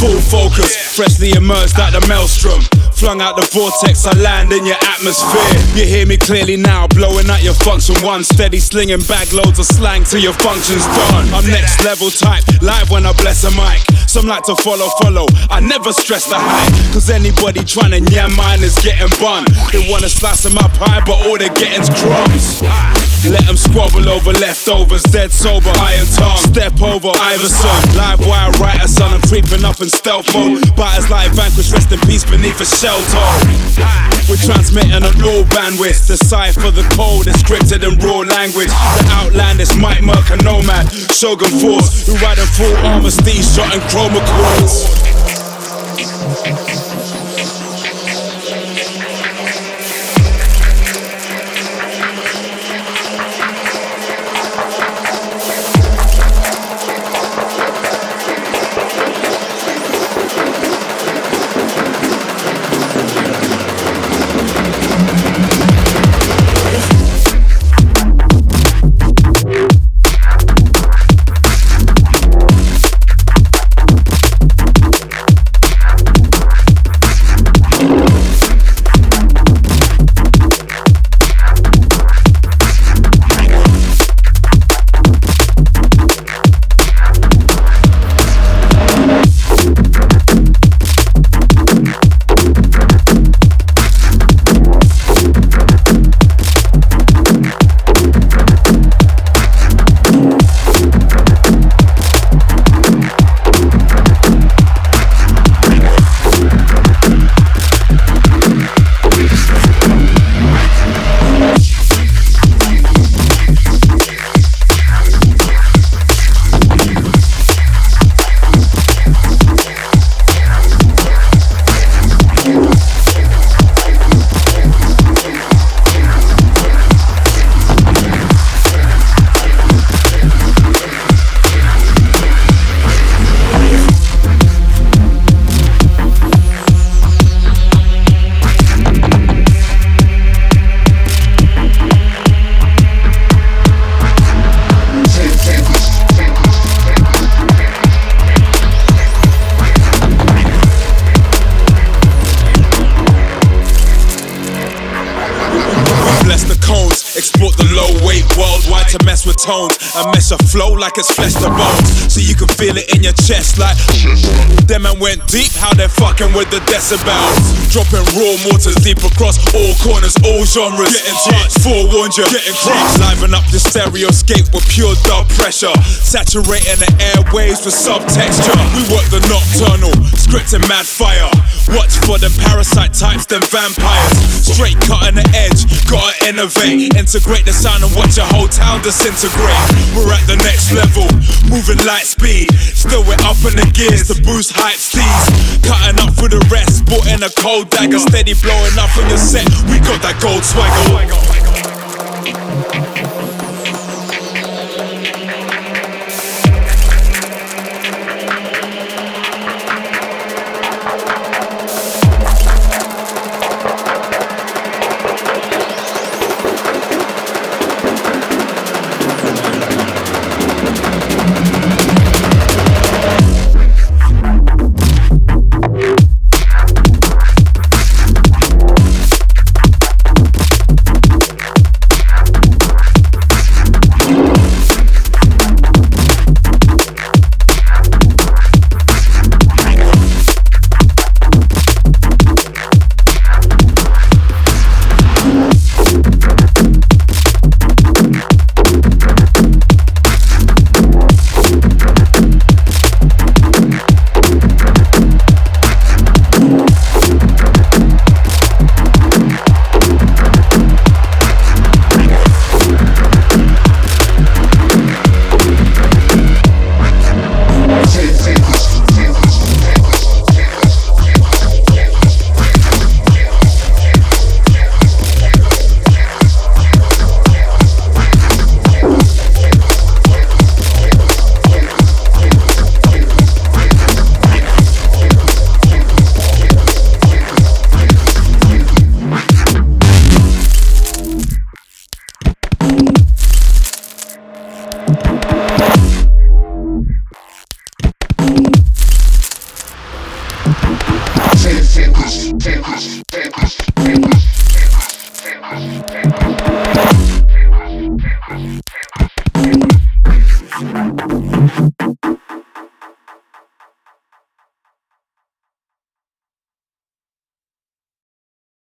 Full focus, freshly emerged out the maelstrom. Flung out the vortex, I land in your atmosphere. You hear me clearly now, blowing out your function one. Steady slinging bag loads of slang till your function's done. I'm next level type, live when I bless a mic. Some like to follow, I never stress the hype. Cause anybody tryna yam mine is getting bun. They wanna slice them up high, but all they're getting's crumbs. Let them squabble over leftovers, dead sober, iron tongue. Step over Iverson, live wire writer son. I'm creeping up in stealth mode. Biters like vanquish, rest in peace beneath a shell toe. We're transmitting on low bandwidth. The cipher, the code is scripted in raw language. The outlanders, Mike Merc and Nomad, Shogun Force, who ride in full armor, Steve shot and chroma quartz. Export the low weight worldwide to mess with tones. I mesh a flow like it's flesh to bones, so you can feel it in your chest like them man went deep, how they're fucking with the decibels. Dropping raw mortars deep across all corners, all genres. Getting touched, forewarned you, getting crushed. Liven up the stereoscape with pure dub pressure, saturating the airwaves with subtexture. We work the nocturnal, scripting mad fire. Watch for them parasite types, them vampires. Straight cutting the edge, gotta innovate. Integrate the sound and watch your whole town disintegrate. We're at the next level, moving light speed. Still we're up in the gears to boost hype steeds. Cutting up for the rest, brought in a cold dagger. Steady blowing up on your set, we got that gold swagger.